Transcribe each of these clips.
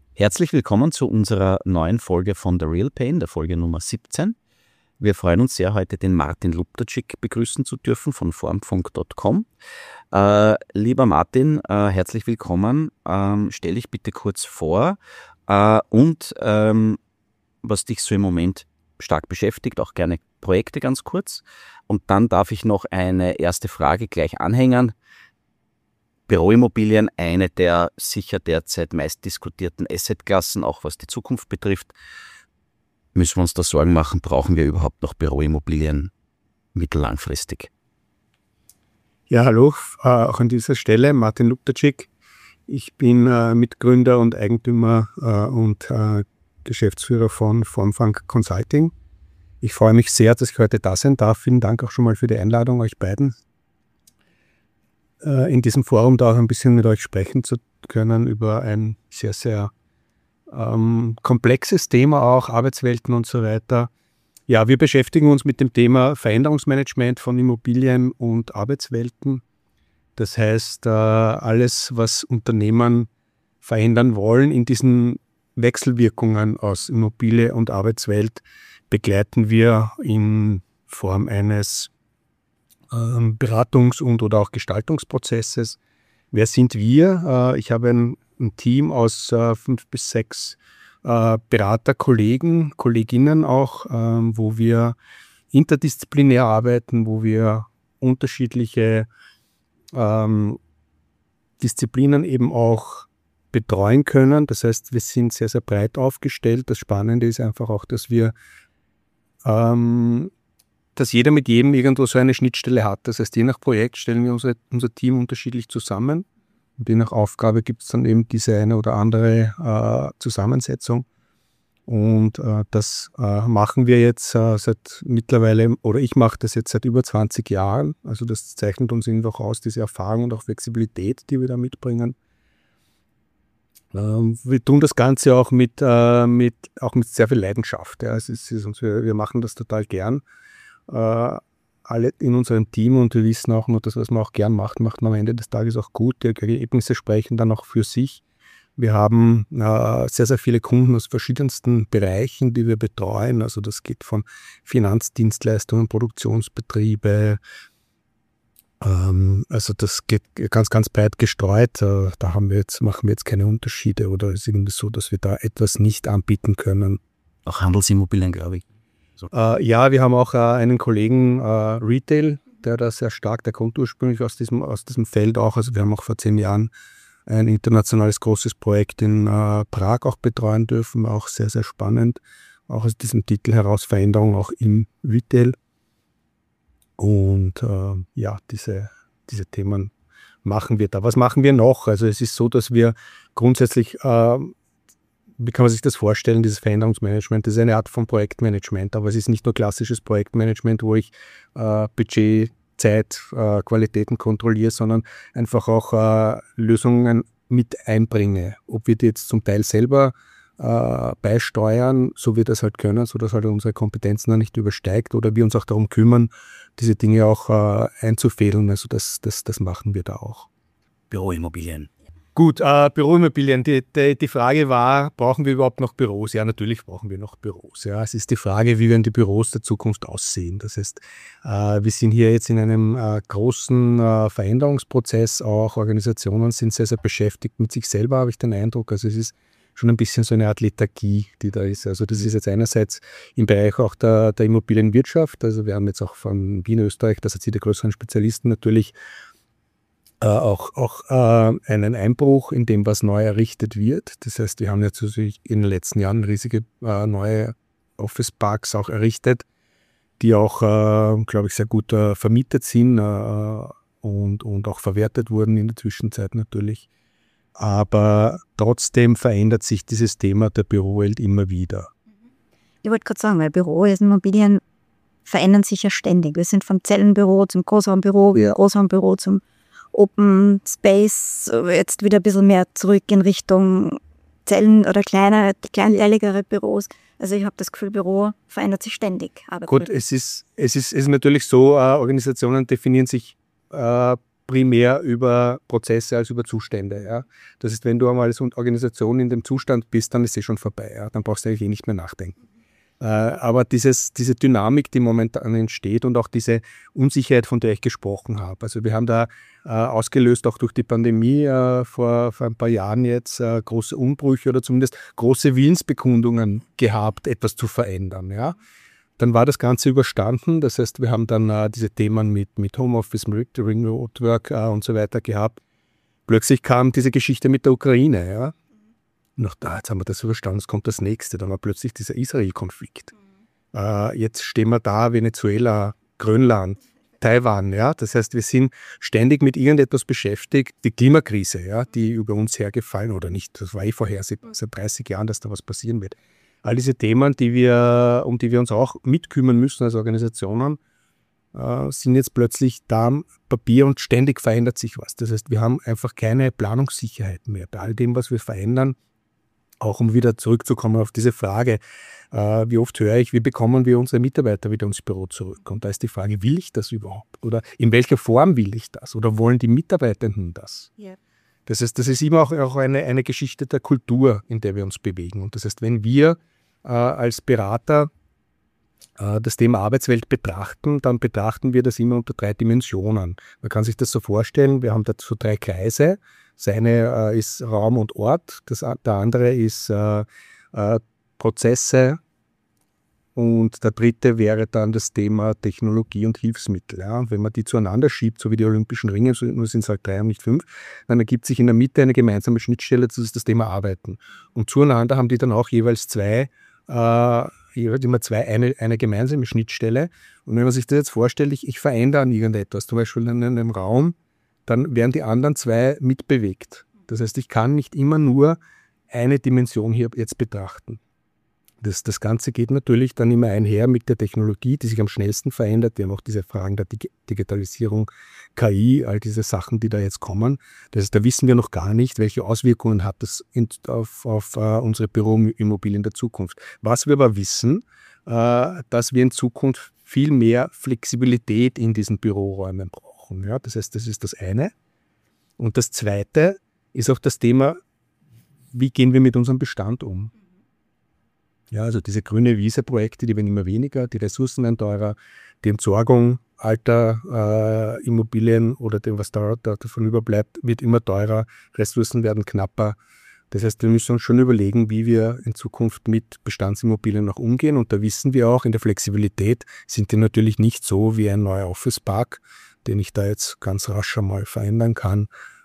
Herzlich willkommen zu unserer neuen Folge von The Real Pain, der Folge Nummer 17. Wir freuen uns sehr, heute den Martin Luptacik begrüßen zu dürfen von formfunk.com. Lieber Martin, herzlich willkommen. Stell dich bitte kurz vor und was dich so im Moment stark beschäftigt, auch gerne Projekte ganz kurz. Und dann darf ich noch eine erste Frage gleich anhängen. Büroimmobilien, eine der sicher derzeit meist diskutierten Assetklassen, auch was die Zukunft betrifft. Müssen wir uns da Sorgen machen, brauchen wir überhaupt noch Büroimmobilien mittellangfristig? Ja, hallo, auch an dieser Stelle Martin Luptacik. Ich bin Mitgründer und Eigentümer und Geschäftsführer von Formfunk Consulting. Ich freue mich sehr, dass ich heute da sein darf. Vielen Dank auch schon mal für die Einladung, euch beiden. In diesem Forum da auch ein bisschen mit euch sprechen zu können über ein sehr, sehr komplexes Thema auch, Arbeitswelten und so weiter. Ja, wir beschäftigen uns mit dem Thema Veränderungsmanagement von Immobilien und Arbeitswelten. Das heißt, alles, was Unternehmen verändern wollen in diesen Wechselwirkungen aus Immobilie und Arbeitswelt, begleiten wir in Form eines Beratungs- und oder auch Gestaltungsprozesses. Wer sind wir? Ich habe ein Team aus 5 bis 6 Beraterkollegen, Kolleginnen auch, wo wir interdisziplinär arbeiten, wo wir unterschiedliche Disziplinen eben auch betreuen können. Das heißt, wir sind sehr, sehr breit aufgestellt. Das Spannende ist einfach auch, dass jeder mit jedem irgendwo so eine Schnittstelle hat. Das heißt, je nach Projekt stellen wir unser Team unterschiedlich zusammen. Und je nach Aufgabe gibt es dann eben diese eine oder andere Zusammensetzung. Und das machen wir jetzt seit mittlerweile, oder ich mache das jetzt seit über 20 Jahren. Also das zeichnet uns einfach aus, diese Erfahrung und auch Flexibilität, die wir da mitbringen. Wir tun das Ganze auch mit sehr viel Leidenschaft. Ja. Wir machen das total gern. Alle in unserem Team, und wir wissen auch nur, dass was man auch gern macht, macht man am Ende des Tages auch gut. Die Ergebnisse sprechen dann auch für sich. Wir haben sehr, sehr viele Kunden aus verschiedensten Bereichen, die wir betreuen. Also das geht von Finanzdienstleistungen, Produktionsbetriebe. Also das geht ganz, ganz breit gestreut. Da machen wir jetzt keine Unterschiede, oder ist irgendwie so, dass wir da etwas nicht anbieten können. Auch Handelsimmobilien, glaube ich. Ja, wir haben auch einen Kollegen Retail, der kommt ursprünglich aus diesem Feld auch. Also wir haben auch vor 10 Jahren ein internationales großes Projekt in Prag auch betreuen dürfen, auch sehr, sehr spannend. Auch aus diesem Titel heraus Veränderung auch im Retail. Und diese Themen machen wir da. Was machen wir noch? Also es ist so, dass wir grundsätzlich wie kann man sich das vorstellen, dieses Veränderungsmanagement? Das ist eine Art von Projektmanagement, aber es ist nicht nur klassisches Projektmanagement, wo ich Budget, Zeit, Qualitäten kontrolliere, sondern einfach auch Lösungen mit einbringe. Ob wir die jetzt zum Teil selber beisteuern, so wir das halt können, sodass halt unsere Kompetenzen dann nicht übersteigt, oder wir uns auch darum kümmern, diese Dinge auch einzufädeln. Also das machen wir da auch. Büroimmobilien. Gut, Büroimmobilien. Die Frage war, brauchen wir überhaupt noch Büros? Ja, natürlich brauchen wir noch Büros. Ja, es ist die Frage, wie werden die Büros der Zukunft aussehen. Das heißt, wir sind hier jetzt in einem großen Veränderungsprozess. Auch Organisationen sind sehr, sehr beschäftigt mit sich selber, habe ich den Eindruck. Also es ist schon ein bisschen so eine Art Lethargie, die da ist. Also das ist jetzt einerseits im Bereich auch der Immobilienwirtschaft. Also wir haben jetzt auch von Wien, Österreich, das hat sie der größeren Spezialisten natürlich, auch einen Einbruch in dem, was neu errichtet wird. Das heißt, wir haben jetzt in den letzten Jahren riesige neue Office-Parks auch errichtet, die auch, glaube ich, sehr gut vermietet sind und auch verwertet wurden in der Zwischenzeit natürlich. Aber trotzdem verändert sich dieses Thema der Bürowelt immer wieder. Ich wollte gerade sagen, weil Immobilien verändern sich ja ständig. Wir sind vom Zellenbüro zum Großraumbüro, Großraumbüro zum Open Space, jetzt wieder ein bisschen mehr zurück in Richtung Zellen oder kleinleiligere Büros. Also ich habe das Gefühl, Büro verändert sich ständig. Gut, es ist natürlich so, Organisationen definieren sich primär über Prozesse als über Zustände. Ja. Das ist, wenn du einmal als Organisation in dem Zustand bist, dann ist es schon vorbei. Ja. Dann brauchst du eigentlich nicht mehr nachdenken. Aber diese Dynamik, die momentan entsteht und auch diese Unsicherheit, von der ich gesprochen habe. Also wir haben da ausgelöst auch durch die Pandemie vor ein paar Jahren jetzt große Umbrüche oder zumindest große Willensbekundungen gehabt, etwas zu verändern. Ja. Dann war das Ganze überstanden. Das heißt, wir haben dann diese Themen mit Homeoffice, Remote Work und so weiter gehabt. Plötzlich kam diese Geschichte mit der Ukraine. Ja. Noch da, jetzt haben wir das überstanden, es kommt das nächste. Dann war plötzlich dieser Israel-Konflikt. Jetzt stehen wir da, Venezuela, Grönland, Taiwan. Ja? Das heißt, wir sind ständig mit irgendetwas beschäftigt. Die Klimakrise, ja, die über uns hergefallen oder nicht, das war vorhersehbar, seit 30 Jahren, dass da was passieren wird. All diese Themen, um die wir uns auch mitkümmern müssen als Organisationen, sind jetzt plötzlich da am Papier und ständig verändert sich was. Das heißt, wir haben einfach keine Planungssicherheit mehr bei all dem, was wir verändern. Auch um wieder zurückzukommen auf diese Frage, wie oft höre ich, wie bekommen wir unsere Mitarbeiter wieder ins Büro zurück? Und da ist die Frage, will ich das überhaupt? Oder in welcher Form will ich das? Oder wollen die Mitarbeitenden das? Yeah. Das heißt, das ist immer auch eine Geschichte der Kultur, in der wir uns bewegen. Und das heißt, wenn wir als Berater das Thema Arbeitswelt betrachten, dann betrachten wir das immer unter 3 Dimensionen. Man kann sich das so vorstellen, wir haben dazu 3 Kreise. Das eine ist Raum und Ort, der andere ist Prozesse und der dritte wäre dann das Thema Technologie und Hilfsmittel. Ja. Wenn man die zueinander schiebt, so wie die Olympischen Ringe, nur sind es halt 3 und nicht 5, dann ergibt sich in der Mitte eine gemeinsame Schnittstelle, das ist das Thema Arbeiten. Und zueinander haben die dann auch jeweils eine gemeinsame Schnittstelle. Und wenn man sich das jetzt vorstellt, ich verändere an irgendetwas, zum Beispiel in einem Raum, dann werden die anderen 2 mitbewegt. Das heißt, ich kann nicht immer nur eine Dimension hier jetzt betrachten. Das Ganze geht natürlich dann immer einher mit der Technologie, die sich am schnellsten verändert. Wir haben auch diese Fragen der Digitalisierung, KI, all diese Sachen, die da jetzt kommen. Das heißt, da wissen wir noch gar nicht, welche Auswirkungen hat das auf unsere Büroimmobilien der Zukunft. Was wir aber wissen, dass wir in Zukunft viel mehr Flexibilität in diesen Büroräumen brauchen. Ja, das heißt, das ist das eine. Und das zweite ist auch das Thema, wie gehen wir mit unserem Bestand um? Ja, also diese grüne Wiese-Projekte, die werden immer weniger, die Ressourcen werden teurer, die Entsorgung alter Immobilien oder dem, was davon überbleibt, wird immer teurer, Ressourcen werden knapper. Das heißt, wir müssen uns schon überlegen, wie wir in Zukunft mit Bestandsimmobilien noch umgehen. Und da wissen wir auch, in der Flexibilität sind die natürlich nicht so wie ein neuer Office-Park, den ich da jetzt ganz rasch einmal verändern kann.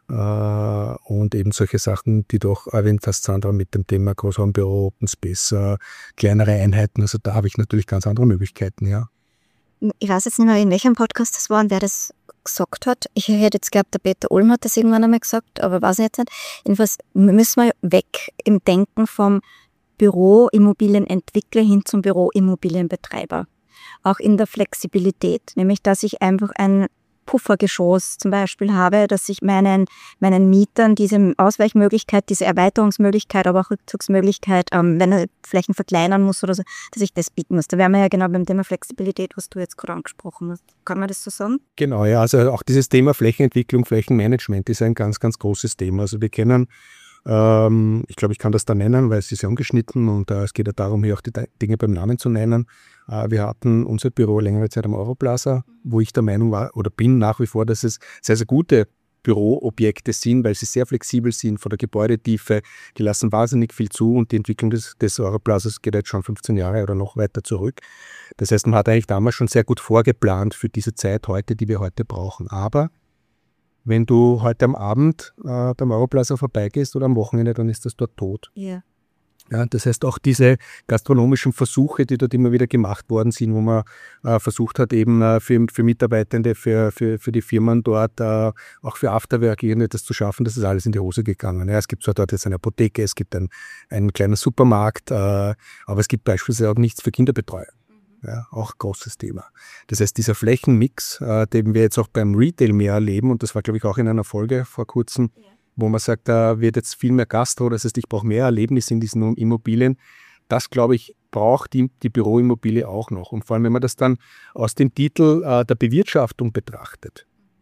Und eben solche Sachen, die du auch erwähnt hast, Sandra, mit dem Thema Großraumbüro, Open Space, kleinere Einheiten, also da habe ich natürlich ganz andere Möglichkeiten, ja. Ich weiß jetzt nicht mehr, in welchem Podcast das war und wer das gesagt hat. Ich hätte jetzt geglaubt, der Peter Olm hat das irgendwann einmal gesagt, aber weiß ich jetzt nicht. Jedenfalls müssen wir weg im Denken vom Büroimmobilienentwickler hin zum Büroimmobilienbetreiber. Auch in der Flexibilität, nämlich dass ich einfach ein Puffergeschoss zum Beispiel habe, dass ich meinen Mietern diese Ausweichmöglichkeit, diese Erweiterungsmöglichkeit, aber auch Rückzugsmöglichkeit, wenn er Flächen verkleinern muss oder so, dass ich das bieten muss. Da wären wir ja genau beim Thema Flexibilität, was du jetzt gerade angesprochen hast. Kann man das so sagen? Genau, ja, also auch dieses Thema Flächenentwicklung, Flächenmanagement ist ein ganz, ganz großes Thema. Also wir kennen, ich glaube, ich kann das da nennen, weil es ist ja ungeschnitten und es geht ja darum, hier auch die Dinge beim Namen zu nennen. Wir hatten unser Büro längere Zeit am Europlaza, wo ich der Meinung war oder bin nach wie vor, dass es sehr, sehr gute Büroobjekte sind, weil sie sehr flexibel sind von der Gebäudetiefe. Die lassen wahnsinnig viel zu und die Entwicklung des Europlazas geht jetzt schon 15 Jahre oder noch weiter zurück. Das heißt, man hat eigentlich damals schon sehr gut vorgeplant für diese Zeit heute, die wir heute brauchen. Aber wenn du heute am Abend beim Europlaza vorbeigehst oder am Wochenende, dann ist das dort tot. Yeah. Ja, das heißt, auch diese gastronomischen Versuche, die dort immer wieder gemacht worden sind, wo man versucht hat, eben für Mitarbeitende, für die Firmen dort, auch für Afterwork irgendetwas zu schaffen, das ist alles in die Hose gegangen. Ja, es gibt zwar dort jetzt eine Apotheke, es gibt einen kleinen Supermarkt, aber es gibt beispielsweise auch nichts für Kinderbetreuer. Ja, auch ein großes Thema. Das heißt, dieser Flächenmix, den wir jetzt auch beim Retail mehr erleben, und das war, glaube ich, auch in einer Folge vor kurzem, wo man sagt, da wird jetzt viel mehr Gastro, das heißt, ich brauche mehr Erlebnis in diesen Immobilien. Das, glaube ich, braucht die Büroimmobilie auch noch. Und vor allem, wenn man das dann aus dem Titel der Bewirtschaftung betrachtet.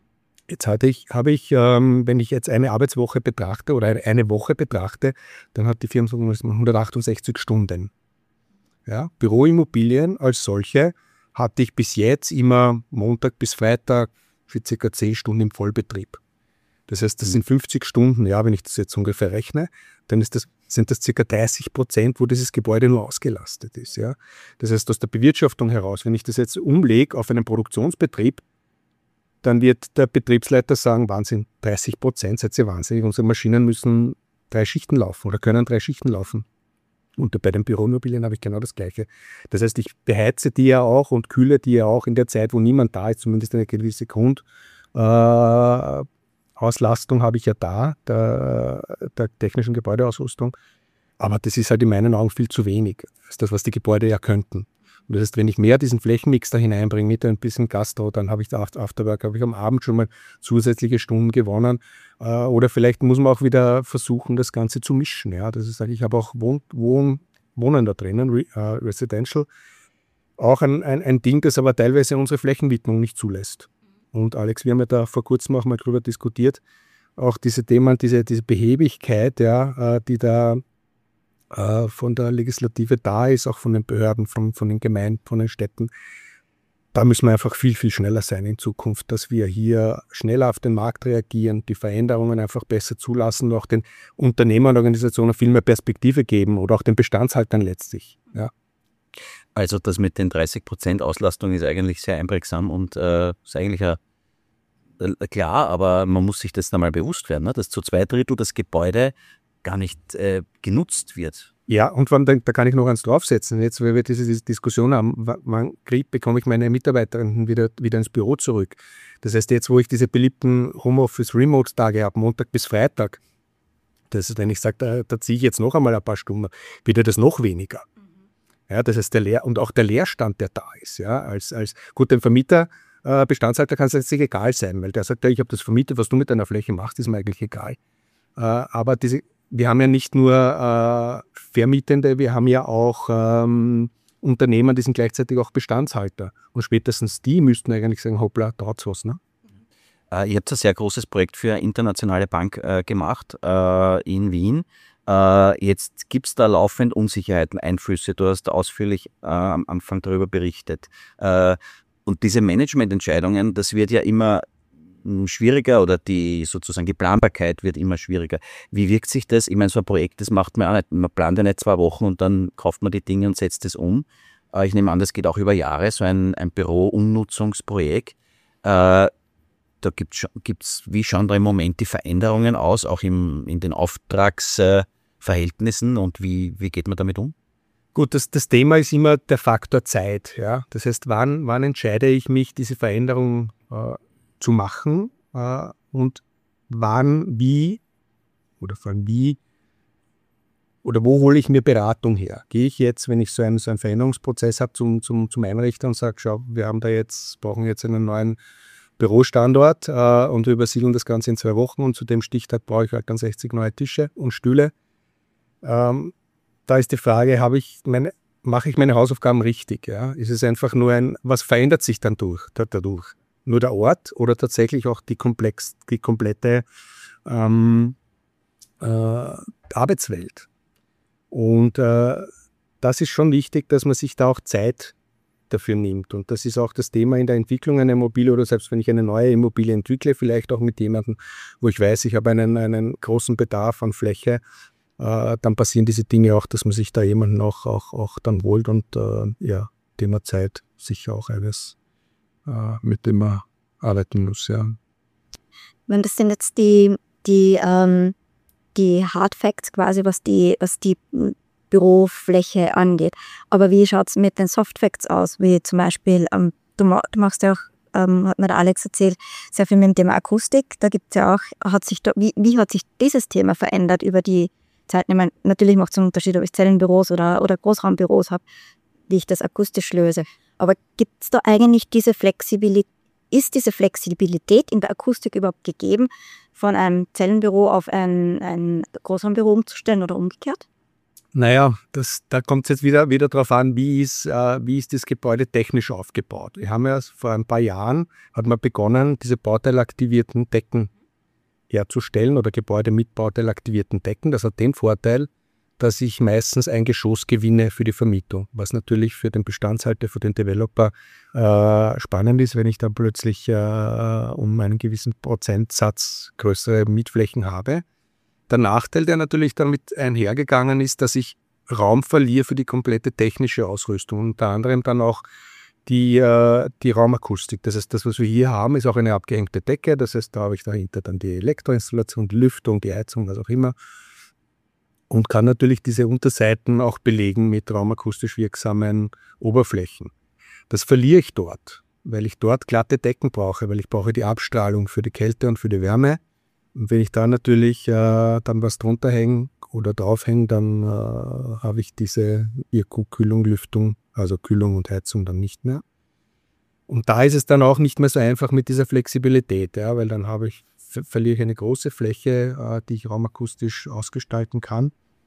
Jetzt habe ich, wenn ich jetzt eine Arbeitswoche betrachte oder eine Woche betrachte, dann hat die Firma 168 Stunden. Ja, Büroimmobilien als solche hatte ich bis jetzt immer Montag bis Freitag für ca. 10 Stunden im Vollbetrieb. Das heißt, das sind 50 Stunden, ja, wenn ich das jetzt ungefähr rechne, dann sind das ca. 30%, wo dieses Gebäude nur ausgelastet ist. Ja. Das heißt, aus der Bewirtschaftung heraus, wenn ich das jetzt umlege auf einen Produktionsbetrieb, dann wird der Betriebsleiter sagen, Wahnsinn, 30%, seid ihr wahnsinnig, unsere Maschinen müssen 3 Schichten laufen oder können 3 Schichten laufen. Und bei den Büroimmobilien habe ich genau das Gleiche. Das heißt, ich beheize die ja auch und kühle die ja auch in der Zeit, wo niemand da ist, zumindest eine gewisse Grundauslastung habe ich ja da, der technischen Gebäudeausrüstung. Aber das ist halt in meinen Augen viel zu wenig. Das ist das, was die Gebäude ja könnten. Und das heißt, wenn ich mehr diesen Flächenmix da hineinbringe mit ein bisschen Gastro, dann habe ich da Afterwork, habe ich am Abend schon mal zusätzliche Stunden gewonnen. Oder vielleicht muss man auch wieder versuchen, das Ganze zu mischen. Ja, das ist, ich habe auch Wohnen da drinnen, Residential. Auch ein Ding, das aber teilweise unsere Flächenwidmung nicht zulässt. Und Alex, wir haben ja da vor kurzem auch mal drüber diskutiert, auch diese Themen, diese Behebigkeit, ja, die da von der Legislative da ist, auch von den Behörden, von den Gemeinden, von den Städten. Da müssen wir einfach viel, viel schneller sein in Zukunft, dass wir hier schneller auf den Markt reagieren, die Veränderungen einfach besser zulassen und auch den Unternehmern und Organisationen viel mehr Perspektive geben oder auch den Bestandshaltern letztlich. Ja. Also das mit den 30% Auslastung ist eigentlich sehr einprägsam und ist eigentlich klar, aber man muss sich das einmal bewusst werden, ne? Dass zu 2/3 das Gebäude gar nicht genutzt wird. Ja, und da kann ich noch eins draufsetzen. Jetzt, weil wir diese Diskussion haben, wann bekomme ich meine Mitarbeiterinnen wieder ins Büro zurück. Das heißt, jetzt, wo ich diese beliebten Homeoffice-Remote-Tage habe, Montag bis Freitag, das ist, wenn ich sage, da ziehe ich jetzt noch einmal ein paar Stunden, wird das noch weniger. Ja, das heißt, und auch der Leerstand, der da ist. Ja, als gut, dem Vermieter, Bestandshalter kann es letztlich egal sein, weil der sagt, ja, ich habe das vermietet, was du mit deiner Fläche machst, ist mir eigentlich egal. Aber wir haben ja nicht nur Vermietende, wir haben ja auch Unternehmer, die sind gleichzeitig auch Bestandshalter. Und spätestens die müssten eigentlich sagen, hoppla, da hat's was. Ne? Ihr habt ein sehr großes Projekt für eine internationale Bank gemacht in Wien. Jetzt gibt es da laufend Unsicherheiten, Einflüsse. Du hast ausführlich am Anfang darüber berichtet. Und diese Managemententscheidungen, das wird ja immer schwieriger oder die Planbarkeit wird immer schwieriger. Wie wirkt sich das? Ich meine, so ein Projekt, das macht man auch nicht. Man plant ja nicht 2 Wochen und dann kauft man die Dinge und setzt es um. Ich nehme an, das geht auch über Jahre, so ein Büro-Umnutzungsprojekt. Da gibt's, wie schauen da im Moment die Veränderungen aus, auch in den Auftragsverhältnissen und wie geht man damit um? Gut, das Thema ist immer der Faktor Zeit. Ja? Das heißt, wann entscheide ich mich, diese Veränderung zu machen und wann, wie oder wo hole ich mir Beratung her? Gehe ich jetzt, wenn ich so einen Veränderungsprozess habe, zum Einrichter und sage, schau, brauchen jetzt einen neuen Bürostandort und wir übersiedeln das Ganze in 2 Wochen und zu dem Stichtag brauche ich halt dann 60 neue Tische und Stühle. Da ist die Frage, mache ich meine Hausaufgaben richtig? Ja? Ist es einfach nur was verändert sich dann dadurch? Nur der Ort oder tatsächlich auch die komplette Arbeitswelt. Und das ist schon wichtig, dass man sich da auch Zeit dafür nimmt. Und das ist auch das Thema in der Entwicklung einer Immobilie oder selbst wenn ich eine neue Immobilie entwickle, vielleicht auch mit jemandem, wo ich weiß, ich habe einen großen Bedarf an Fläche, dann passieren diese Dinge auch, dass man sich da jemanden auch dann holt und Thema Zeit sicher auch eines mit dem man arbeiten muss, ja. Das sind jetzt die Hard Facts quasi, was die Bürofläche angeht. Aber wie schaut es mit den Soft Facts aus? Wie zum Beispiel, du machst ja auch, hat mir der Alex erzählt, sehr viel mit dem Thema Akustik. Da gibt es ja auch, wie hat sich dieses Thema verändert über die Zeit? Ich meine, natürlich macht es einen Unterschied, ob ich Zellenbüros oder Großraumbüros habe, wie ich das akustisch löse. Aber gibt es da eigentlich diese Flexibilität in der Akustik überhaupt gegeben, von einem Zellenbüro auf ein Großraumbüro umzustellen oder umgekehrt? Naja, da kommt es jetzt wieder darauf an, wie ist das Gebäude technisch aufgebaut. Wir haben ja vor ein paar Jahren, hat man begonnen, diese bauteilaktivierten Decken herzustellen oder Gebäude mit bauteilaktivierten Decken. Das hat den Vorteil, dass ich meistens ein Geschoss gewinne für die Vermietung, was natürlich für den Bestandshalter, für den Developer spannend ist, wenn ich dann plötzlich um einen gewissen Prozentsatz größere Mietflächen habe. Der Nachteil, der natürlich damit einhergegangen ist, dass ich Raum verliere für die komplette technische Ausrüstung, unter anderem dann auch die Raumakustik. Das heißt, das, was wir hier haben, ist auch eine abgehängte Decke. Das heißt, da habe ich dahinter dann die Elektroinstallation, die Lüftung, die Heizung, was auch immer. Und kann natürlich diese Unterseiten auch belegen mit raumakustisch wirksamen Oberflächen. Das verliere ich dort, weil ich dort glatte Decken brauche, weil ich brauche die Abstrahlung für die Kälte und für die Wärme. Und wenn ich da natürlich dann was drunter hänge oder draufhänge, dann habe ich diese IQ-Kühlung, Lüftung, also Kühlung und Heizung dann nicht mehr. Und da ist es dann auch nicht mehr so einfach mit dieser Flexibilität, ja, weil dann verliere ich eine große Fläche, die ich raumakustisch ausgestalten kann.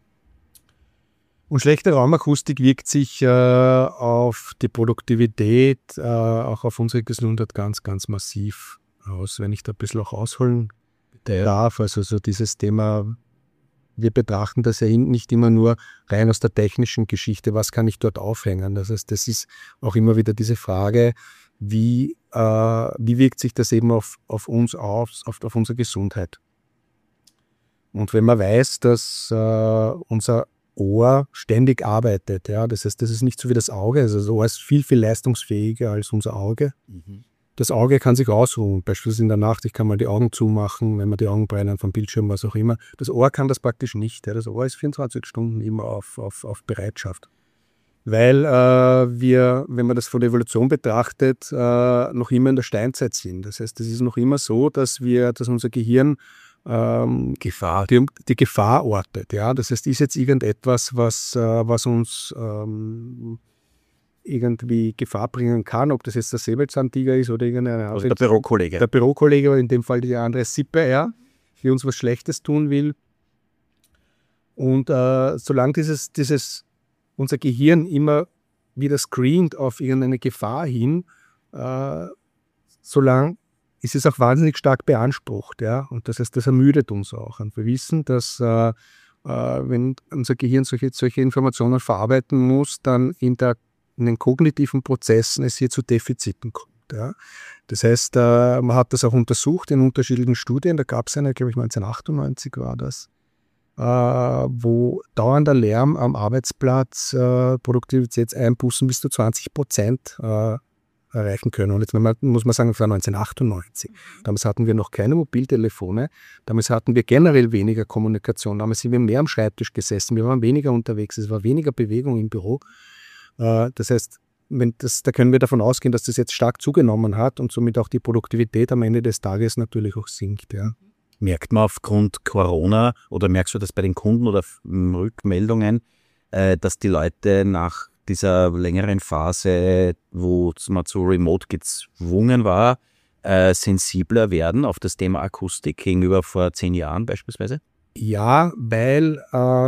Und schlechte Raumakustik wirkt sich auf die Produktivität, auch auf unsere Gesundheit ganz, ganz massiv aus. Wenn ich da ein bisschen auch ausholen darf, also so dieses Thema, wir betrachten das ja nicht immer nur rein aus der technischen Geschichte, was kann ich dort aufhängen. Das heißt, das ist auch immer wieder diese Frage, wie wirkt sich das eben auf uns aus, auf unsere Gesundheit. Und wenn man weiß, dass unser Ohr ständig arbeitet, ja, das heißt, das ist nicht so wie das Auge, also das Ohr ist viel, viel leistungsfähiger als unser Auge. Mhm. Das Auge kann sich ausruhen, beispielsweise in der Nacht, ich kann mal die Augen zumachen, wenn man die Augen brennen vom Bildschirm, was auch immer. Das Ohr kann das praktisch nicht. Ja. Das Ohr ist 24 Stunden immer auf Bereitschaft. Weil wir, wenn man das von der Evolution betrachtet, noch immer in der Steinzeit sind. Das heißt, es ist noch immer so, dass unser Gehirn die Gefahr ortet. Ja. Das heißt, ist jetzt irgendetwas, was uns irgendwie Gefahr bringen kann, ob das jetzt der Säbelzahntiger ist oder irgendeine andere. Also der Bürokollege. Der Bürokollege, oder in dem Fall die andere Sippe, ja, die uns was Schlechtes tun will. Und solange unser Gehirn immer wieder screent auf irgendeine Gefahr hin, solange ist es auch wahnsinnig stark beansprucht. Ja? Und das heißt, das ermüdet uns auch. Und wir wissen, dass wenn unser Gehirn solche Informationen verarbeiten muss, dann in den kognitiven Prozessen es hier zu Defiziten kommt. Ja. Das heißt, man hat das auch untersucht in unterschiedlichen Studien. Da gab es eine, glaube ich 1998 war das, wo dauernder Lärm am Arbeitsplatz Produktivitätseinbußen bis zu 20% erreichen können. Und jetzt muss man sagen, das war 1998. Damals hatten wir noch keine Mobiltelefone. Damals hatten wir generell weniger Kommunikation. Damals sind wir mehr am Schreibtisch gesessen. Wir waren weniger unterwegs. Es war weniger Bewegung im Büro. Das heißt, da können wir davon ausgehen, dass das jetzt stark zugenommen hat und somit auch die Produktivität am Ende des Tages natürlich auch sinkt. Ja. Merkt man aufgrund Corona oder merkst du das bei den Kunden oder Rückmeldungen, dass die Leute nach dieser längeren Phase, wo man zu Remote gezwungen war, sensibler werden auf das Thema Akustik gegenüber vor 10 Jahren beispielsweise? Ja, weil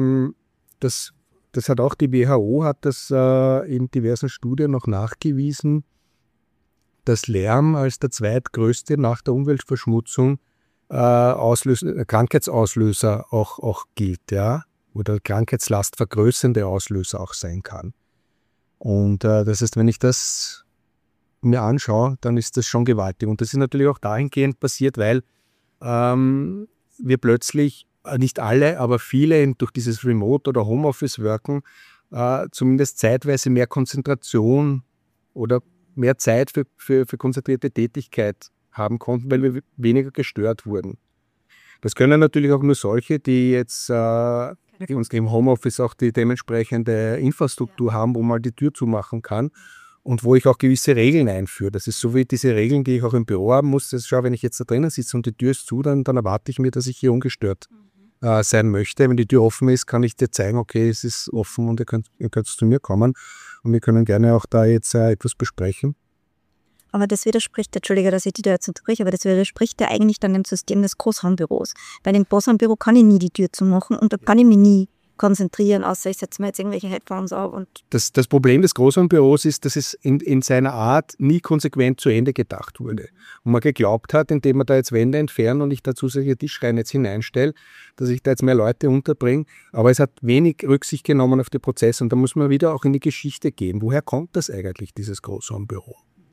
das hat auch die WHO hat das in diversen Studien noch nachgewiesen, dass Lärm als der zweitgrößte nach der Umweltverschmutzung Krankheitsauslöser auch gilt, ja, oder Krankheitslast vergrößernde Auslöser auch sein kann. Und das heißt, wenn ich das mir anschaue, dann ist das schon gewaltig. Und das ist natürlich auch dahingehend passiert, weil wir plötzlich, nicht alle, aber viele durch dieses Remote- oder Homeoffice-Worken zumindest zeitweise mehr Konzentration oder mehr Zeit für konzentrierte Tätigkeit haben konnten, weil wir weniger gestört wurden. Das können natürlich auch nur solche, die jetzt im Homeoffice auch die dementsprechende Infrastruktur haben, wo man die Tür zumachen kann und wo ich auch gewisse Regeln einführe. Das ist so wie diese Regeln, die ich auch im Büro haben muss. Das schau, wenn ich jetzt da drinnen sitze und die Tür ist zu, dann erwarte ich mir, dass ich hier ungestört sein möchte. Wenn die Tür offen ist, kann ich dir zeigen, okay, es ist offen und ihr könnt zu mir kommen und wir können gerne auch da jetzt etwas besprechen. Aber das widerspricht, Entschuldige, dass ich die da jetzt unterbreche, aber das widerspricht ja eigentlich dann dem System des Großraumbüros. Bei dem Großraumbüro kann ich nie die Tür zumachen und da kann ich mich nie konzentrieren, außer ich setze mir jetzt irgendwelche Headphones auf. Und das Problem des Großraumbüros ist, dass es in seiner Art nie konsequent zu Ende gedacht wurde. Und man geglaubt hat, indem man da jetzt Wände entfernen und ich da zusätzliche Tischreihen jetzt hineinstelle, dass ich da jetzt mehr Leute unterbringe. Aber es hat wenig Rücksicht genommen auf die Prozesse. Und da muss man wieder auch in die Geschichte gehen. Woher kommt das eigentlich, dieses Großraumbüro?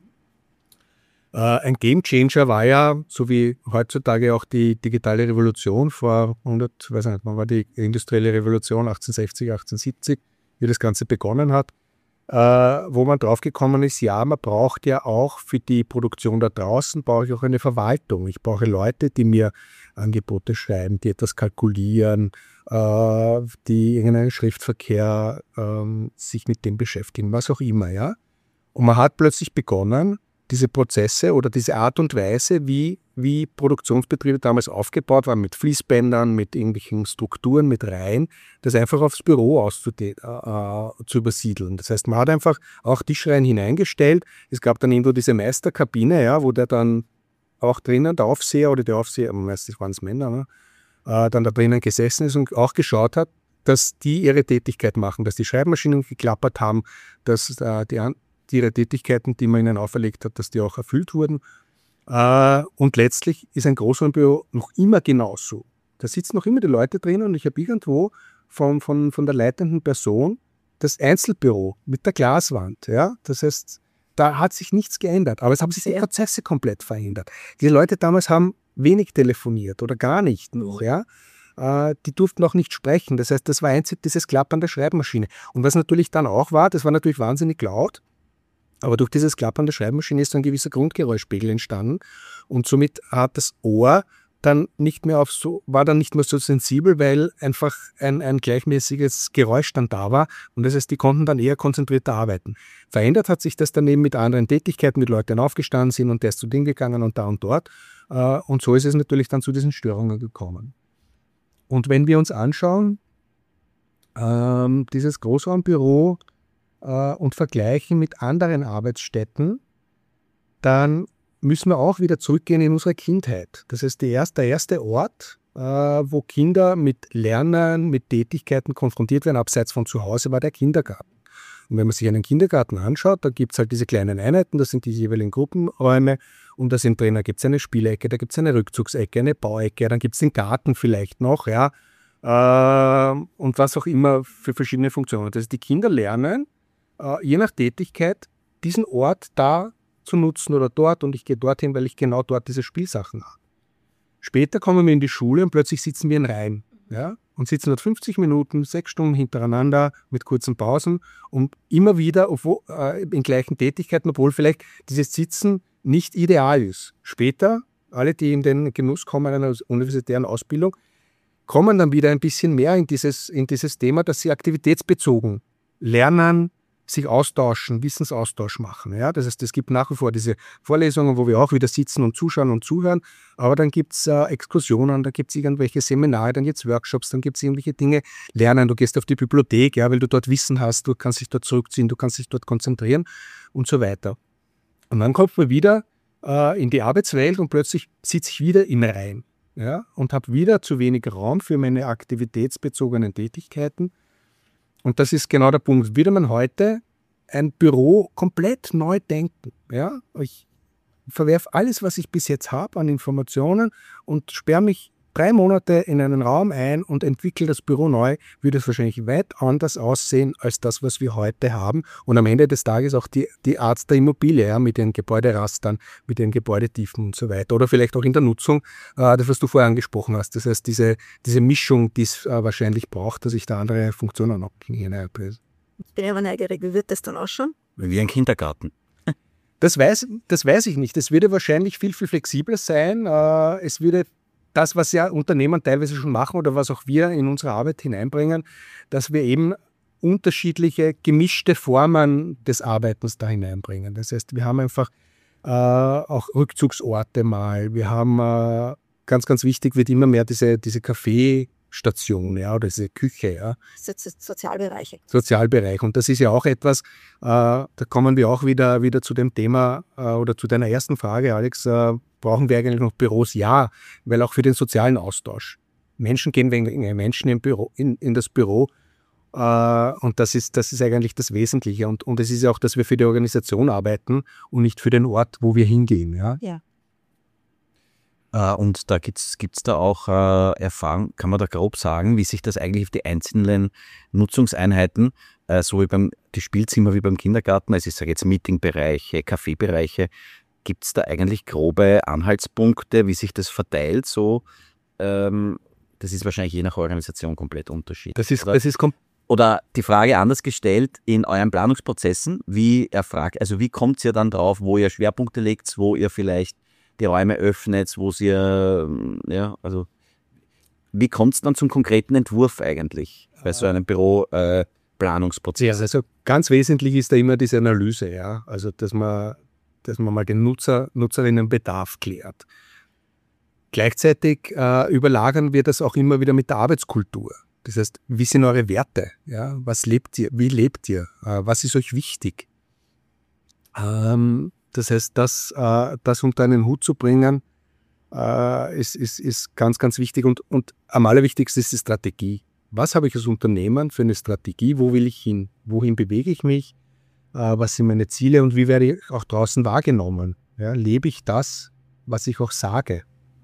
Ein Gamechanger war ja, so wie heutzutage auch die digitale Revolution vor 100, weiß nicht, wann war die industrielle Revolution, 1860, 1870, wie das Ganze begonnen hat, wo man draufgekommen ist, ja, man braucht ja auch für die Produktion da draußen, brauche ich auch eine Verwaltung. Ich brauche Leute, die mir Angebote schreiben, die etwas kalkulieren, die irgendeinen Schriftverkehr sich mit dem beschäftigen, was auch immer, ja. Und man hat plötzlich begonnen, diese Prozesse oder diese Art und Weise, wie Produktionsbetriebe damals aufgebaut waren, mit Fließbändern, mit irgendwelchen Strukturen, mit Reihen, das einfach aufs Büro zu übersiedeln. Das heißt, man hat einfach auch Tischreihen hineingestellt. Es gab dann irgendwo diese Meisterkabine, ja, wo der dann auch drinnen, der Aufseher oder der Aufseher, meistens waren es Männer, ne, dann da drinnen gesessen ist und auch geschaut hat, dass die ihre Tätigkeit machen, dass die Schreibmaschinen geklappert haben, dass ihre Tätigkeiten, die man ihnen auferlegt hat, dass die auch erfüllt wurden. Und letztlich ist ein Großraumbüro noch immer genauso. Da sitzen noch immer die Leute drin und ich habe irgendwo von der leitenden Person das Einzelbüro mit der Glaswand. Ja? Das heißt, da hat sich nichts geändert, aber es haben sich die Prozesse komplett verändert. Die Leute damals haben wenig telefoniert oder gar nicht noch. Ja? Die durften auch nicht sprechen. Das heißt, das war einzig dieses Klappern der Schreibmaschine. Und was natürlich dann auch war, das war natürlich wahnsinnig laut. Aber durch dieses Klappern der Schreibmaschine ist ein gewisser Grundgeräuschpegel entstanden und somit hat das Ohr dann war dann nicht mehr so sensibel, weil einfach ein gleichmäßiges Geräusch dann da war und das heißt, die konnten dann eher konzentrierter arbeiten. Verändert hat sich das dann eben mit anderen Tätigkeiten, mit Leuten aufgestanden sind und der ist zu Ding gegangen und da und dort und so ist es natürlich dann zu diesen Störungen gekommen. Und wenn wir uns anschauen, dieses Großraumbüro und vergleichen mit anderen Arbeitsstätten, dann müssen wir auch wieder zurückgehen in unsere Kindheit. Das heißt, der erste Ort, wo Kinder mit Lernen, mit Tätigkeiten konfrontiert werden, abseits von zu Hause, war der Kindergarten. Und wenn man sich einen Kindergarten anschaut, da gibt es halt diese kleinen Einheiten, das sind die jeweiligen Gruppenräume und da sind drinnen, gibt es eine Spielecke, da gibt es eine Rückzugsecke, eine Bauecke, dann gibt es den Garten vielleicht noch, ja, und was auch immer für verschiedene Funktionen. Das heißt, die Kinder lernen, je nach Tätigkeit, diesen Ort da zu nutzen oder dort und ich gehe dorthin, weil ich genau dort diese Spielsachen habe. Später kommen wir in die Schule und plötzlich sitzen wir in Reihen, ja, und sitzen dort 50 Minuten, 6 Stunden hintereinander mit kurzen Pausen und immer wieder in gleichen Tätigkeiten, obwohl vielleicht dieses Sitzen nicht ideal ist. Später, alle, die in den Genuss kommen einer universitären Ausbildung, kommen dann wieder ein bisschen mehr in dieses Thema, dass sie aktivitätsbezogen lernen, sich austauschen, Wissensaustausch machen. Ja? Das heißt, es gibt nach wie vor diese Vorlesungen, wo wir auch wieder sitzen und zuschauen und zuhören, aber dann gibt es Exkursionen, dann gibt es irgendwelche Seminare, dann gibt es Workshops, dann gibt es irgendwelche Dinge lernen. Du gehst auf die Bibliothek, ja, weil du dort Wissen hast, du kannst dich dort zurückziehen, du kannst dich dort konzentrieren und so weiter. Und dann kommt man wieder in die Arbeitswelt und plötzlich sitze ich wieder in Reihen, ja, und habe wieder zu wenig Raum für meine aktivitätsbezogenen Tätigkeiten. Und das ist genau der Punkt. Würde man heute ein Büro komplett neu denken, ja? Ich verwerfe alles, was ich bis jetzt habe an Informationen und sperre mich 3 Monate in einen Raum ein und entwickle das Büro neu, würde es wahrscheinlich weit anders aussehen als das, was wir heute haben. Und am Ende des Tages auch die Art der Immobilie, ja, mit den Gebäuderastern, mit den Gebäudetiefen und so weiter. Oder vielleicht auch in der Nutzung, das, was du vorher angesprochen hast. Das heißt, diese Mischung, die es wahrscheinlich braucht, dass ich da andere Funktionen noch hineinbringe. Ich bin aber neugierig, wie wird das dann ausschauen? Wie ein Kindergarten. Das weiß ich nicht. Es würde wahrscheinlich viel, viel flexibler sein. Es würde das, was ja Unternehmen teilweise schon machen oder was auch wir in unsere Arbeit hineinbringen, dass wir eben unterschiedliche, gemischte Formen des Arbeitens da hineinbringen. Das heißt, wir haben einfach auch Rückzugsorte mal. Wir haben, ganz, ganz wichtig wird immer mehr diese Kaffeestation, ja, oder diese Küche. Ja. Das ist Sozialbereiche. Sozialbereich. Und das ist ja auch etwas, da kommen wir auch wieder zu dem Thema oder zu deiner ersten Frage, Alex, brauchen wir eigentlich noch Büros? Ja, weil auch für den sozialen Austausch. Menschen gehen wegen Menschen im Büro, in das Büro. Und das ist eigentlich das Wesentliche. Und es ist ja auch, dass wir für die Organisation arbeiten und nicht für den Ort, wo wir hingehen. Ja. Und da gibt's da auch Erfahrung, kann man da grob sagen, wie sich das eigentlich auf die einzelnen Nutzungseinheiten, so wie die Spielzimmer wie beim Kindergarten, also ich sage jetzt Meetingbereiche, Kaffeebereiche, gibt es da eigentlich grobe Anhaltspunkte, wie sich das verteilt? So, das ist wahrscheinlich je nach Organisation komplett unterschiedlich. Oder die Frage anders gestellt, in euren Planungsprozessen, wie kommt ihr dann drauf, wo ihr Schwerpunkte legt, wo ihr vielleicht die Räume öffnet, wie kommt es dann zum konkreten Entwurf eigentlich bei so einem Büroplanungsprozess? Also ganz wesentlich ist da immer diese Analyse, ja, also dass man mal den Nutzerinnenbedarf klärt. Gleichzeitig überlagern wir das auch immer wieder mit der Arbeitskultur. Das heißt, wie sind eure Werte? Ja? Was lebt ihr? Wie lebt ihr? Was ist euch wichtig? Das heißt, das unter einen Hut zu bringen, ist ganz, ganz wichtig. Und am allerwichtigsten ist die Strategie. Was habe ich als Unternehmen für eine Strategie? Wo will ich hin? Wohin bewege ich mich? Was sind meine Ziele? Und wie werde ich auch draußen wahrgenommen? Ja? Lebe ich das, was ich auch sage?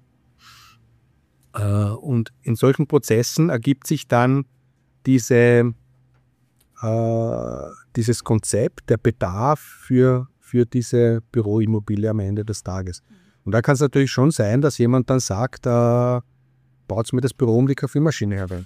Und in solchen Prozessen ergibt sich dann dieses Konzept, der Bedarf für diese Büroimmobilie am Ende des Tages. Und da kann es natürlich schon sein, dass jemand dann sagt, baut mir das Büro um die Kaffeemaschine herum.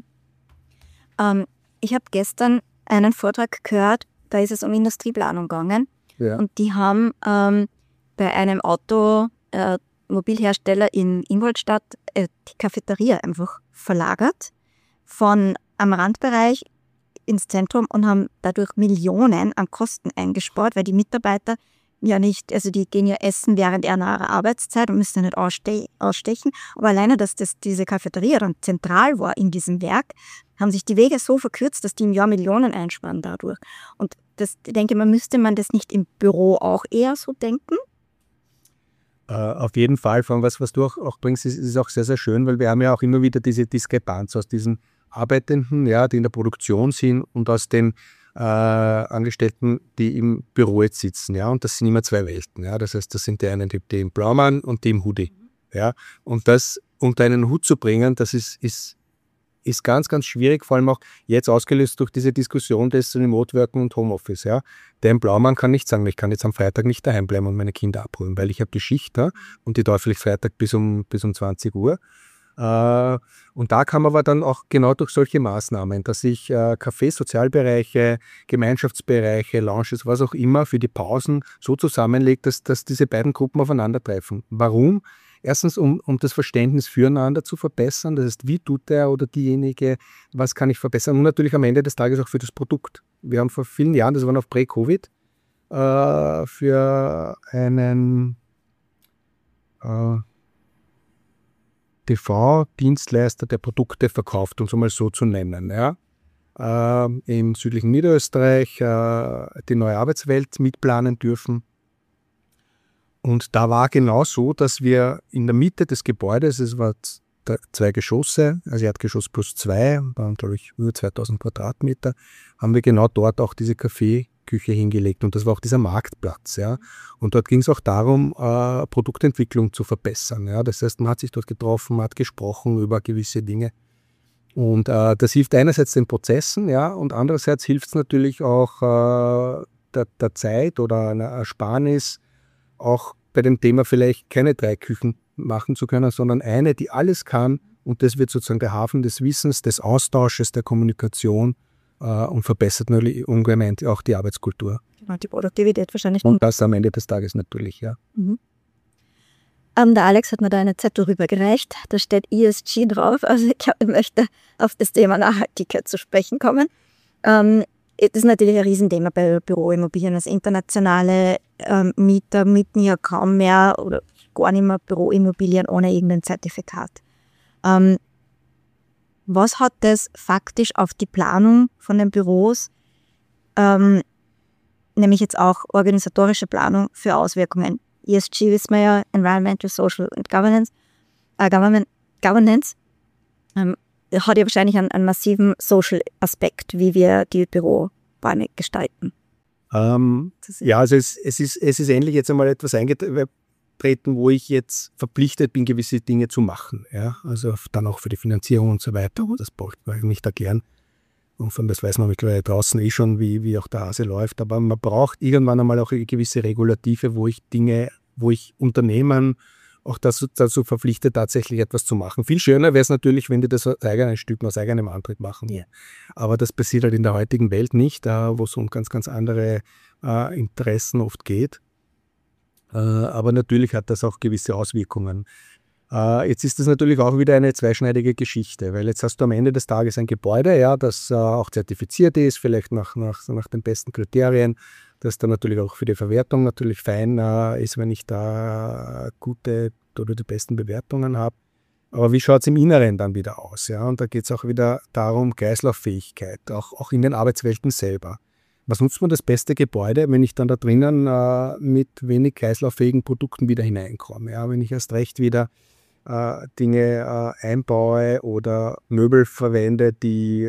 Ich habe gestern einen Vortrag gehört, da ist es um Industrieplanung gegangen. Ja. Und die haben bei einem Automobilhersteller in Ingolstadt die Cafeteria einfach verlagert von am Randbereich ins Zentrum und haben dadurch Millionen an Kosten eingespart, weil die Mitarbeiter ja nicht, also die gehen ja essen während ihrer Arbeitszeit und müssen ja nicht ausstechen. Aber alleine, dass diese Cafeteria dann zentral war in diesem Werk, haben sich die Wege so verkürzt, dass die im Jahr Millionen einsparen dadurch. Und ich denke, müsste man das nicht im Büro auch eher so denken? Auf jeden Fall, von was du auch bringst, ist auch sehr, sehr schön, weil wir haben ja auch immer wieder diese Diskrepanz aus diesen Arbeitenden, ja, die in der Produktion sind und aus den Angestellten, die im Büro jetzt sitzen. Ja, und das sind immer zwei Welten. Ja. Das heißt, das sind die einen, die im Blaumann und die im Hoodie. Ja. Und das unter einen Hut zu bringen, das ist ganz, ganz schwierig, vor allem auch jetzt ausgelöst durch diese Diskussion des Remote-Worken und Homeoffice. Ja. Der im Blaumann kann nicht sagen, ich kann jetzt am Freitag nicht daheim bleiben und meine Kinder abholen, weil ich habe die Schicht da und die dauert vielleicht Freitag bis um 20 Uhr. Und da kann man aber dann auch genau durch solche Maßnahmen, dass ich Cafés, Sozialbereiche, Gemeinschaftsbereiche, Lounges, was auch immer für die Pausen so zusammenlegt, dass diese beiden Gruppen aufeinandertreffen. Warum? Erstens, um das Verständnis füreinander zu verbessern. Das heißt, wie tut der oder diejenige, was kann ich verbessern? Und natürlich am Ende des Tages auch für das Produkt. Wir haben vor vielen Jahren, das war noch Prä-Covid, für einen TV-Dienstleister, der Produkte verkauft, um es mal so zu nennen. Ja? Im südlichen Niederösterreich die neue Arbeitswelt mitplanen dürfen. Und da war genau so, dass wir in der Mitte des Gebäudes, es war 2 Geschosse, also Erdgeschoss plus 2, waren glaube ich über 2000 Quadratmeter, haben wir genau dort auch diese Kaffeeküche hingelegt. Und das war auch dieser Marktplatz. Ja. Und dort ging es auch darum, Produktentwicklung zu verbessern. Ja. Das heißt, man hat sich dort getroffen, man hat gesprochen über gewisse Dinge. Und das hilft einerseits den Prozessen, ja, und andererseits hilft es natürlich auch der Zeit oder einer Ersparnis, auch bei dem Thema vielleicht keine 3 Küchen machen zu können, sondern eine, die alles kann, und das wird sozusagen der Hafen des Wissens, des Austausches, der Kommunikation und verbessert natürlich ungemein auch die Arbeitskultur. Genau, die Produktivität wahrscheinlich. Und das am Ende des Tages natürlich, ja. Mhm. Der Alex hat mir da eine Zettel rübergereicht, da steht ESG drauf, also ich möchte auf das Thema Nachhaltigkeit zu sprechen kommen. Das ist natürlich ein Riesenthema bei Büroimmobilien. Also internationale Mieter mieten ja kaum mehr oder gar nicht mehr Büroimmobilien ohne irgendein Zertifikat. Was hat das faktisch auf die Planung von den Büros, nämlich jetzt auch organisatorische Planung, für Auswirkungen? ESG wissen wir ja, Environmental, Social and Governance. Hat ja wahrscheinlich einen massiven Social-Aspekt, wie wir die Büroräume gestalten. Ja, also es ist endlich jetzt einmal etwas eingetreten, wo ich jetzt verpflichtet bin, gewisse Dinge zu machen. Ja? Also dann auch für die Finanzierung und so weiter. Das braucht man nicht erklären. Und von das weiß man mittlerweile draußen schon, wie auch der Hase läuft. Aber man braucht irgendwann einmal auch eine gewisse Regulative, wo ich Unternehmen auch dazu verpflichtet, tatsächlich etwas zu machen. Viel schöner wäre es natürlich, wenn die das aus eigenem Stück, aus eigenem Antrieb machen. Yeah. Aber das passiert halt in der heutigen Welt nicht, wo es um ganz, ganz andere Interessen oft geht. Aber natürlich hat das auch gewisse Auswirkungen. Jetzt ist das natürlich auch wieder eine zweischneidige Geschichte, weil jetzt hast du am Ende des Tages ein Gebäude, ja, das auch zertifiziert ist, vielleicht nach den besten Kriterien, das dann natürlich auch für die Verwertung natürlich fein ist, wenn ich da gute oder die besten Bewertungen habe. Aber wie schaut es im Inneren dann wieder aus? Ja? Und da geht es auch wieder darum, Kreislauffähigkeit, auch in den Arbeitswelten selber. Was nutzt man das beste Gebäude, wenn ich dann da drinnen mit wenig kreislauffähigen Produkten wieder hineinkomme? Ja? Wenn ich erst recht wieder Dinge einbaue oder Möbel verwende, die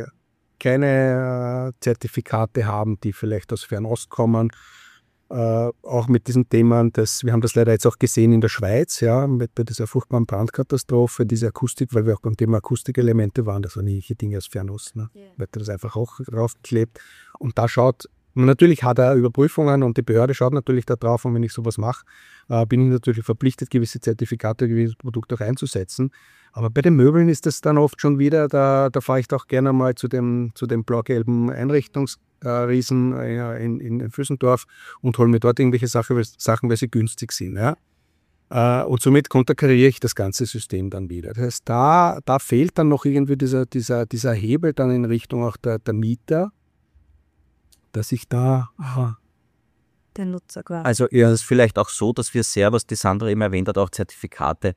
keine Zertifikate haben, die vielleicht aus Fernost kommen. Auch mit diesem Thema, wir haben das leider jetzt auch gesehen in der Schweiz, ja, bei dieser furchtbaren Brandkatastrophe, diese Akustik, weil wir auch beim Thema Akustikelemente waren, das waren ähnliche Dinge aus Fernost, ne? Yeah. Wird das einfach auch draufgeklebt. Und da schaut, natürlich hat er Überprüfungen und die Behörde schaut natürlich da drauf, und wenn ich sowas mache, bin ich natürlich verpflichtet, gewisse Zertifikate, gewisse Produkte auch einzusetzen. Aber bei den Möbeln ist das dann oft schon wieder, da fahre ich doch gerne mal zu dem blau-gelben Einrichtungsriesen in Füssendorf und hole mir dort irgendwelche Sachen, weil sie günstig sind. Ja? Und somit konterkariere ich das ganze System dann wieder. Das heißt, da fehlt dann noch irgendwie dieser Hebel dann in Richtung auch der Mieter, dass ich da... Der Nutzer quasi. Also ja, es ist vielleicht auch so, dass wir sehr, was die Sandra eben erwähnt hat, auch Zertifikate,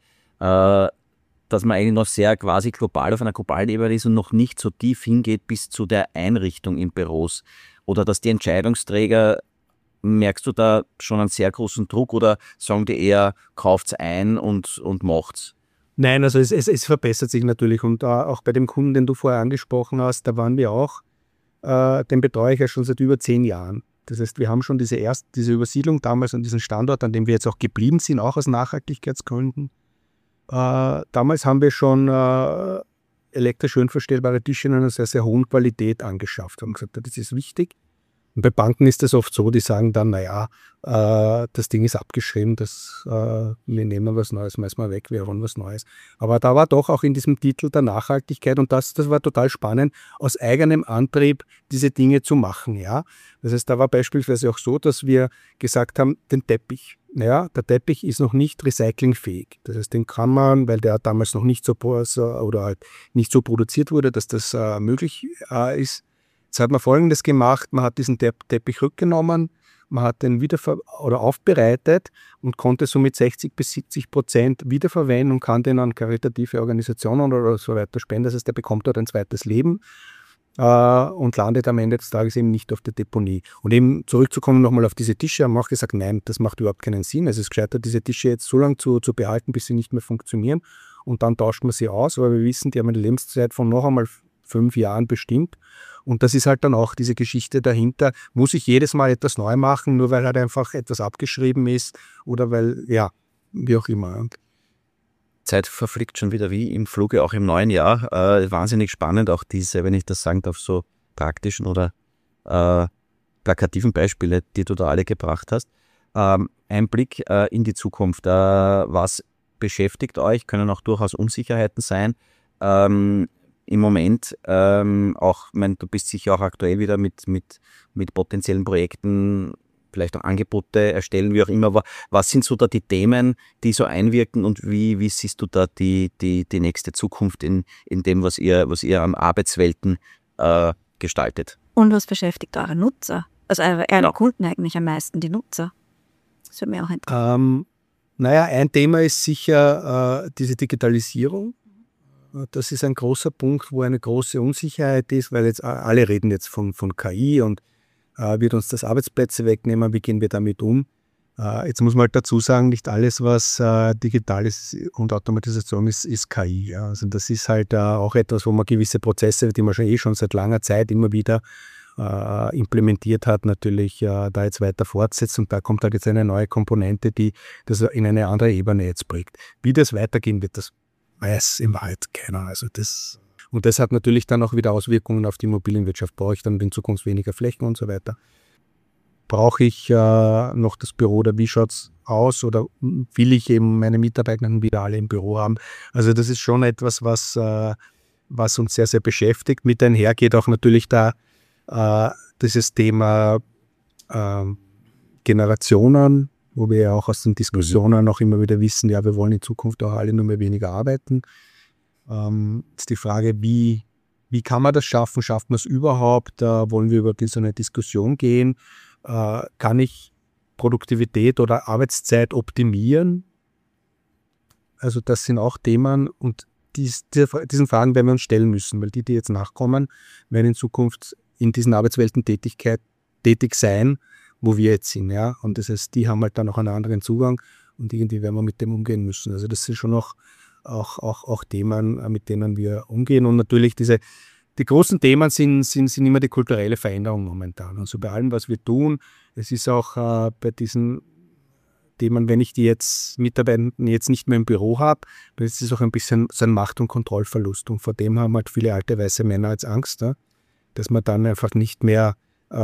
dass man eigentlich noch sehr quasi global auf einer globalen Ebene ist und noch nicht so tief hingeht bis zu der Einrichtung in Büros. Oder dass die Entscheidungsträger, merkst du da schon einen sehr großen Druck oder sagen die eher, kauft's ein und macht's? Nein, also es verbessert sich natürlich und auch bei dem Kunden, den du vorher angesprochen hast, da waren wir auch, den betreue ich ja schon seit über 10 Jahren. Das heißt, wir haben schon diese Übersiedlung damals an diesen Standort, an dem wir jetzt auch geblieben sind, auch aus Nachhaltigkeitsgründen. Damals haben wir schon elektrisch höhenverstellbare Tische in einer sehr, sehr hohen Qualität angeschafft. Wir haben gesagt, das ist wichtig. Und bei Banken ist das oft so, die sagen dann, naja, das Ding ist abgeschrieben, wir nehmen was Neues, schmeißen wir weg, wir wollen was Neues. Aber da war doch auch in diesem Titel der Nachhaltigkeit und das war total spannend, aus eigenem Antrieb diese Dinge zu machen. Ja? Das heißt, da war beispielsweise auch so, dass wir gesagt haben, den Teppich. Ja, der Teppich ist noch nicht recyclingfähig. Das heißt, den kann man, weil der damals noch nicht so oder halt nicht so produziert wurde, dass das möglich ist. Jetzt hat man Folgendes gemacht, man hat diesen Teppich rückgenommen, man hat den aufbereitet und konnte somit 60-70% wiederverwenden und kann den an karitative Organisationen oder so weiter spenden. Das heißt, der bekommt dort ein zweites Leben und landet am Ende des Tages eben nicht auf der Deponie. Und eben zurückzukommen nochmal auf diese Tische, haben wir auch gesagt, nein, das macht überhaupt keinen Sinn. Es ist gescheiter, diese Tische jetzt so lange zu behalten, bis sie nicht mehr funktionieren und dann tauscht man sie aus, weil wir wissen, die haben eine Lebenszeit von noch einmal 5 Jahren bestimmt. Und das ist halt dann auch diese Geschichte dahinter. Muss ich jedes Mal etwas neu machen, nur weil halt einfach etwas abgeschrieben ist oder weil, ja, wie auch immer. Zeit verfliegt schon wieder wie im Fluge, auch im neuen Jahr. Wahnsinnig spannend, auch diese, wenn ich das sagen darf, so praktischen oder plakativen Beispiele, die du da alle gebracht hast. Ein Blick in die Zukunft. Was beschäftigt euch? Können auch durchaus Unsicherheiten sein. Im Moment auch, du bist sicher auch aktuell wieder mit potenziellen Projekten, vielleicht auch Angebote erstellen, wie auch immer. Was sind so da die Themen, die so einwirken und wie siehst du da die nächste Zukunft in dem, was ihr an Arbeitswelten gestaltet? Und was beschäftigt eure Nutzer? Also eure Kunden eigentlich am meisten, die Nutzer? Das würde mich auch interessieren. Naja, ein Thema ist sicher diese Digitalisierung. Das ist ein großer Punkt, wo eine große Unsicherheit ist, weil jetzt alle reden jetzt von KI und wird uns das Arbeitsplätze wegnehmen, wie gehen wir damit um? Jetzt muss man halt dazu sagen, nicht alles, was digital ist und Automatisation ist KI. Ja. Also das ist halt auch etwas, wo man gewisse Prozesse, die man schon seit langer Zeit immer wieder implementiert hat, natürlich da jetzt weiter fortsetzt. Und da kommt halt jetzt eine neue Komponente, die das in eine andere Ebene jetzt bringt. Wie das weitergehen wird, das weiß in Wahrheit keiner. Also und das hat natürlich dann auch wieder Auswirkungen auf die Immobilienwirtschaft. Brauche ich dann in Zukunft weniger Flächen und so weiter? Brauche ich noch das Büro oder wie schaut es aus oder will ich eben meine Mitarbeitenden wieder alle im Büro haben? Also das ist schon etwas, was uns sehr, sehr beschäftigt. Mit einher geht auch natürlich dieses Thema Generationen, wo wir ja auch aus den Diskussionen auch immer wieder wissen, ja, wir wollen in Zukunft auch alle nur mehr weniger arbeiten. Jetzt die Frage, wie kann man das schaffen? Schafft man es überhaupt? Wollen wir überhaupt in so eine Diskussion gehen? Kann ich Produktivität oder Arbeitszeit optimieren? Also das sind auch Themen und diesen Fragen werden wir uns stellen müssen, weil die jetzt nachkommen, werden in Zukunft in diesen Arbeitswelten tätig sein, wo wir jetzt sind. Ja? Und das heißt, die haben halt dann auch einen anderen Zugang und irgendwie werden wir mit dem umgehen müssen. Also das sind schon noch auch Themen, mit denen wir umgehen. Und natürlich die großen Themen sind immer die kulturelle Veränderung momentan. Also bei allem, was wir tun, es ist auch bei diesen Themen, wenn ich die Mitarbeitenden jetzt nicht mehr im Büro habe, dann ist es auch ein bisschen so ein Macht- und Kontrollverlust. Und vor dem haben halt viele alte weiße Männer jetzt Angst, ja? Dass man dann einfach nicht mehr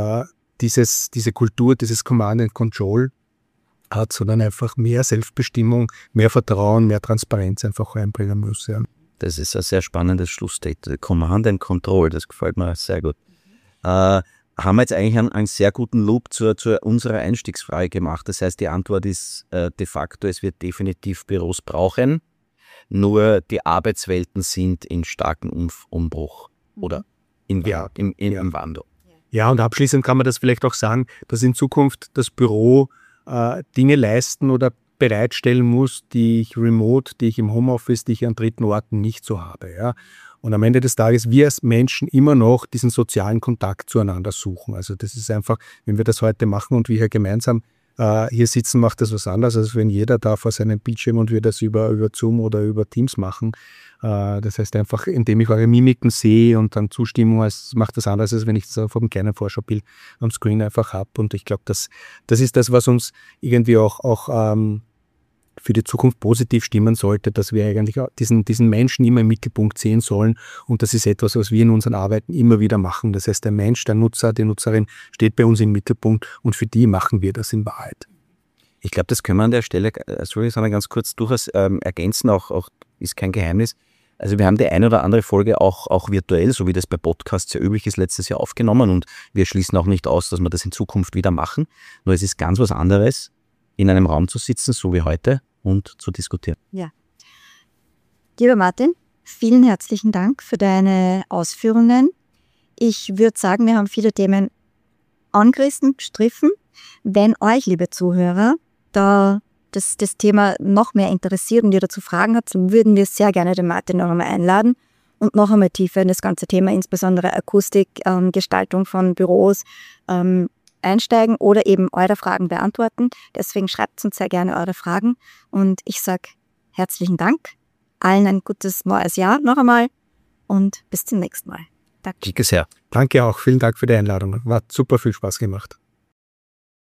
diese Kultur, dieses Command and Control hat, sondern einfach mehr Selbstbestimmung, mehr Vertrauen, mehr Transparenz einfach reinbringen muss. Ja. Das ist ein sehr spannendes Schlussstatement. Command and Control, das gefällt mir sehr gut. Haben wir jetzt eigentlich einen sehr guten Loop zu unserer Einstiegsfrage gemacht. Das heißt, die Antwort ist de facto, es wird definitiv Büros brauchen, nur die Arbeitswelten sind in starkem Umbruch oder im Wandel. Ja, und abschließend kann man das vielleicht auch sagen, dass in Zukunft das Büro Dinge leisten oder bereitstellen muss, die ich remote, die ich im Homeoffice, die ich an dritten Orten nicht so habe. Ja. Und am Ende des Tages, wir als Menschen immer noch diesen sozialen Kontakt zueinander suchen. Also das ist einfach, wenn wir das heute machen und wir hier gemeinsam hier sitzen, macht das was anderes, als wenn jeder da vor seinem Bildschirm und wir das über Zoom oder über Teams machen. Das heißt einfach, indem ich eure Mimiken sehe und dann Zustimmung, macht das anders, als wenn ich das auf einem kleinen Vorschaubild am Screen einfach habe. Und ich glaube, das ist das, was uns irgendwie auch für die Zukunft positiv stimmen sollte, dass wir eigentlich diesen Menschen immer im Mittelpunkt sehen sollen. Und das ist etwas, was wir in unseren Arbeiten immer wieder machen. Das heißt, der Mensch, der Nutzer, die Nutzerin steht bei uns im Mittelpunkt und für die machen wir das in Wahrheit. Ich glaube, das können wir an der Stelle, sondern ganz kurz durchaus ergänzen, auch ist kein Geheimnis. Also wir haben die eine oder andere Folge auch virtuell, so wie das bei Podcasts ja üblich ist, letztes Jahr aufgenommen und wir schließen auch nicht aus, dass wir das in Zukunft wieder machen. Nur es ist ganz was anderes, in einem Raum zu sitzen, so wie heute, und zu diskutieren. Ja. Lieber Martin, vielen herzlichen Dank für deine Ausführungen. Ich würde sagen, wir haben viele Themen angerissen, gestriffen. Wenn euch, liebe Zuhörer, da das Thema noch mehr interessiert und ihr dazu Fragen habt, dann würden wir sehr gerne den Martin noch einmal einladen und noch einmal tiefer in das ganze Thema, insbesondere Akustik, Gestaltung von Büros, einsteigen oder eben eure Fragen beantworten. Deswegen schreibt uns sehr gerne eure Fragen und ich sage herzlichen Dank, allen ein gutes neues Jahr noch einmal und bis zum nächsten Mal. Danke sehr. Danke auch, vielen Dank für die Einladung. Hat super viel Spaß gemacht.